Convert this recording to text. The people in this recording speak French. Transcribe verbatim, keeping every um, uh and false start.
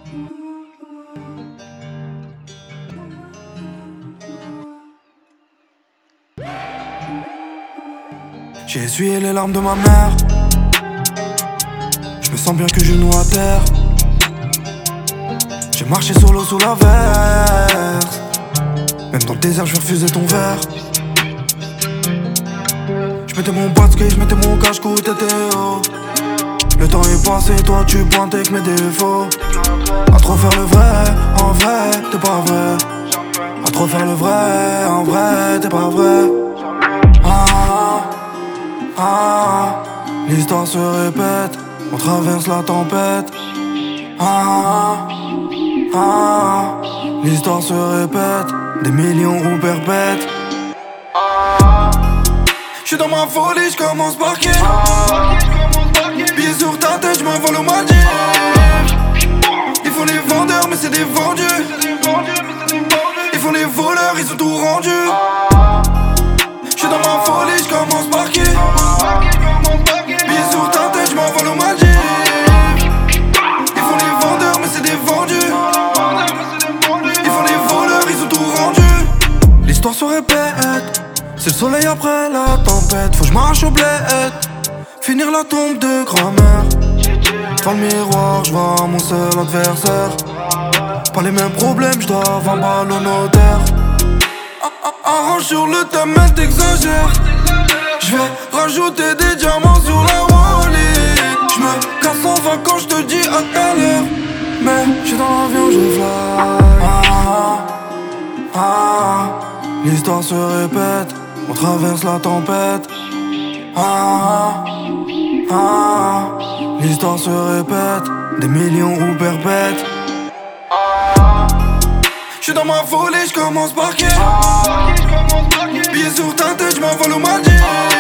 J'ai essuyé les larmes de ma mère. Je me sens bien que genou à terre. J'ai marché sur l'eau sous la verse. Même dans le désert je refusais ton verre. Je mettais mon basket, je mettais mon cache-cou, t'étais haut. Le temps est passé, toi tu pointes avec mes défauts. À trop faire le vrai, en vrai, t'es pas vrai. À trop faire le vrai, en vrai, t'es pas vrai. Ah, ah, l'histoire se répète, on traverse la tempête. Ah, ah, l'histoire se répète, des millions ou perpètes. J'suis dans ma folie, j'commence par qui? Billets sur ta tête, j'm'envole au Maldives. Ils font les vendeurs, mais c'est des vendus. Ils font les voleurs, ils ont tout rendu. J'suis dans ma folie, j'commence par qui? Billets sur ta tête, j'm'envole au Maldives. Ils font les vendeurs, mais c'est des vendus. Ils font les voleurs, ils ont tout rendu. L'histoire se répète, c'est le soleil après la tempête. Faut que j'marche au bled, finir la tombe de grand-mère. Devant le miroir, j'vois mon seul adversaire. Pas les mêmes problèmes, j'dois vingt balles au notaire. Arrange sur le thème, mais t'exagères. J'vais rajouter des diamants sur la wallet. J'me casse enfin quand j'te dis à tout à l'heure. Mais j'suis dans l'avion, je fly. Ah, ah, ah, l'histoire se répète, on traverse la tempête. Ah, ah, ah, l'histoire se répète, des millions ou perpètes. J'suis dans ma folie, j'commence par qui? Billets sur ta tête, j'm'envole au Maldives.